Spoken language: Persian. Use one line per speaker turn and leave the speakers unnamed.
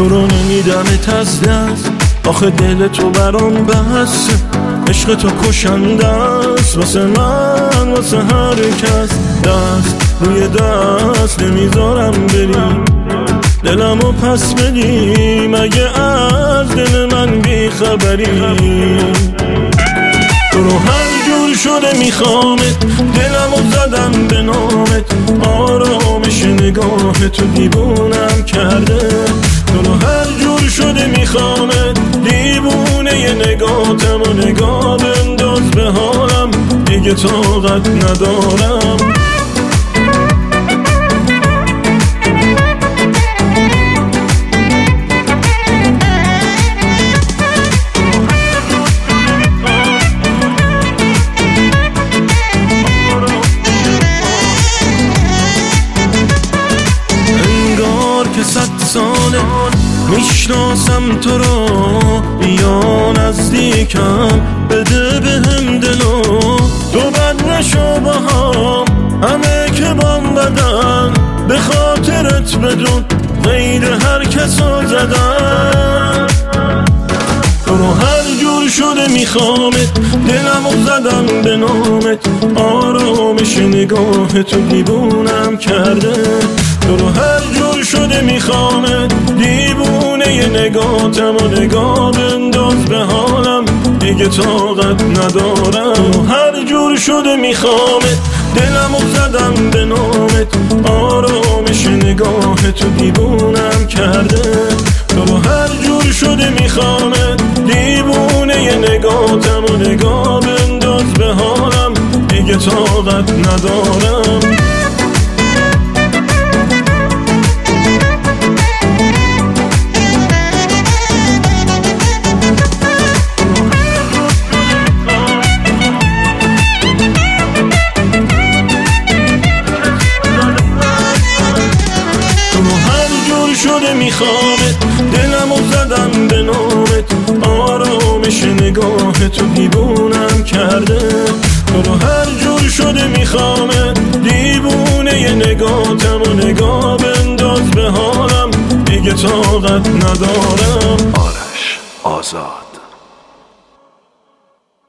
تو رو نمیدمت از دست، آخه دل تو برام بسته. عشق تو کشنده است واسه من، واسه هر کس. دست روی دست نمیذارم بریم، دلمو پس بدی مگه از دل من بیخبری. تو رو هر جور شده میخوامت، دلمو زدم به نامت. آرامش نگاه تو دیوونم کرده. تو رو هر جور شده میخوامت، دیوونه ی نگاهتم و نگاه بنداز به حالم، دیگه طاقت ندارم. که 100 ساله میشناسم تو رو، یا نزدیکم بده بهم دلو. تو بد نشو با هم، همه که بام بدن، به خاطرت بدون غیر هر کسو زدن. تو رو هر جور شده میخوامت، دلمو زدم به نامت. آرامش نگاه تو دیوونم کرده. تو رو هر جور شده میخوامت، دیوونه ی نگاهتم و نگاه بنداز به حالم، دیگه طاقت ندارم. هر جور شده میخوامت، دلمو زدم به نامت. آرامش نگاه تو دیوونم کرده. تو رو هر جور شده میخوامت، دیوونه ی نگاهتم و نگاه بنداز به حالم، دیگه طاقت ندارم. شده میخوامت، دلمو زدم به نامت. آرامش نگاه تو دیوونم کرده. تو رو هر جور شده میخوامت، دیوونه ی نگاهتم و نگاه بنداز به حالم، دیگه طاقت ندارم.
آرش آزاد.